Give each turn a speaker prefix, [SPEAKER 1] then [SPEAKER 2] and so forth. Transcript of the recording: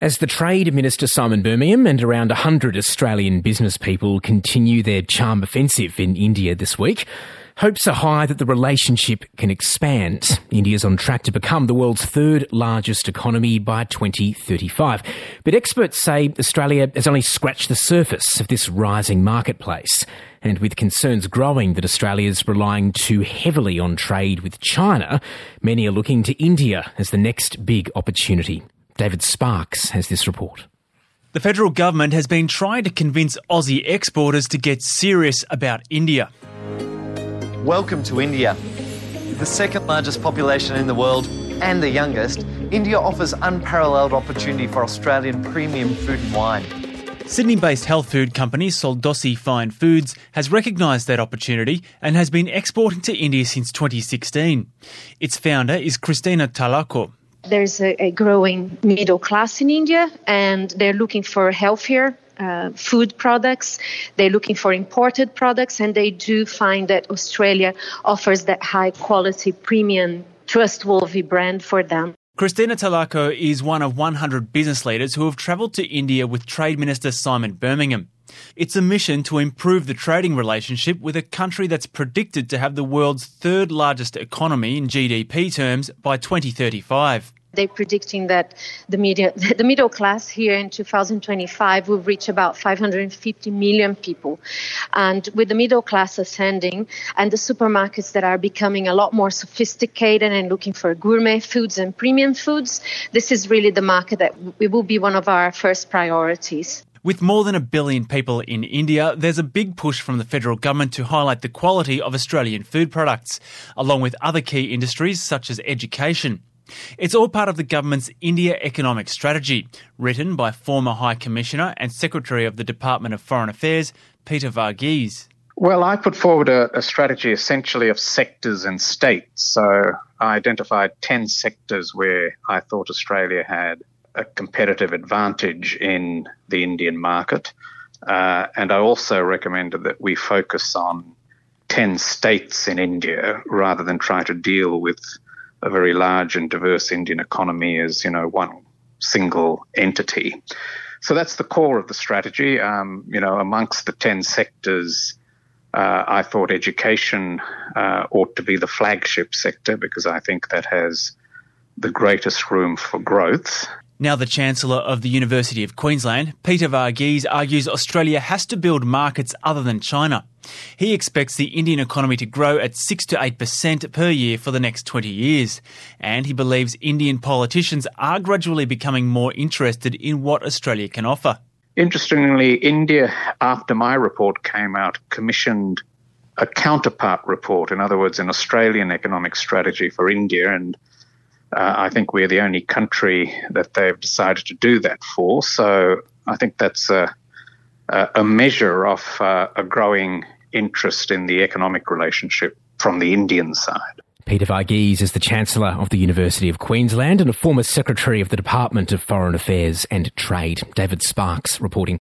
[SPEAKER 1] As the Trade Minister Simon Birmingham and around 100 Australian business people continue their charm offensive in India this week, hopes are high that the relationship can expand. India's on track to become the world's third largest economy by 2035. But experts say Australia has only scratched the surface of this rising marketplace. And with concerns growing that Australia's relying too heavily on trade with China, many are looking to India as the next big opportunity. David Sparks has this report.
[SPEAKER 2] The federal government has been trying to convince Aussie exporters to get serious about India.
[SPEAKER 3] Welcome to India. The second largest population in the world and the youngest, India offers unparalleled opportunity for Australian premium food and wine.
[SPEAKER 2] Sydney-based health food company Soldosi Fine Foods has recognised that opportunity and has been exporting to India since 2016. Its founder is Christina Talako.
[SPEAKER 4] There's a growing middle class in India, and they're looking for healthier food products. They're looking for imported products, and they do find that Australia offers that high-quality, premium, trustworthy brand for them.
[SPEAKER 2] Christina Talako is one of 100 business leaders who have travelled to India with Trade Minister Simon Birmingham. It's a mission to improve the trading relationship with a country that's predicted to have the world's third largest economy in GDP terms by 2035.
[SPEAKER 4] They're predicting that the middle class here in 2025 will reach about 550 million people. And with the middle class ascending and the supermarkets that are becoming a lot more sophisticated and looking for gourmet foods and premium foods, this is really the market that it will be one of our first priorities.
[SPEAKER 2] With more than 1 billion people in India, there's a big push from the federal government to highlight the quality of Australian food products, along with other key industries such as education. It's all part of the government's India Economic Strategy, written by former High Commissioner and Secretary of the Department of Foreign Affairs, Peter Varghese.
[SPEAKER 5] Well, I put forward a strategy essentially of sectors and states. So I identified 10 sectors where I thought Australia had a competitive advantage in the Indian market. And I also recommended that we focus on 10 states in India rather than try to deal with a very large and diverse Indian economy as, one single entity. So that's the core of the strategy. Amongst the 10 sectors, I thought education ought to be the flagship sector because I think that has the greatest room for growth.
[SPEAKER 2] Now the Chancellor of the University of Queensland, Peter Varghese, argues Australia has to build markets other than China. He expects the Indian economy to grow at 6 to 8% per year for the next 20 years. And he believes Indian politicians are gradually becoming more interested in what Australia can offer.
[SPEAKER 5] Interestingly, India, after my report came out, commissioned a counterpart report, in other words, an Australian economic strategy for India, and I think we're the only country that they've decided to do that for. So I think that's a measure of a growing interest in the economic relationship from the Indian side.
[SPEAKER 1] Peter Varghese is the Chancellor of the University of Queensland and a former Secretary of the Department of Foreign Affairs and Trade. David Sparks reporting.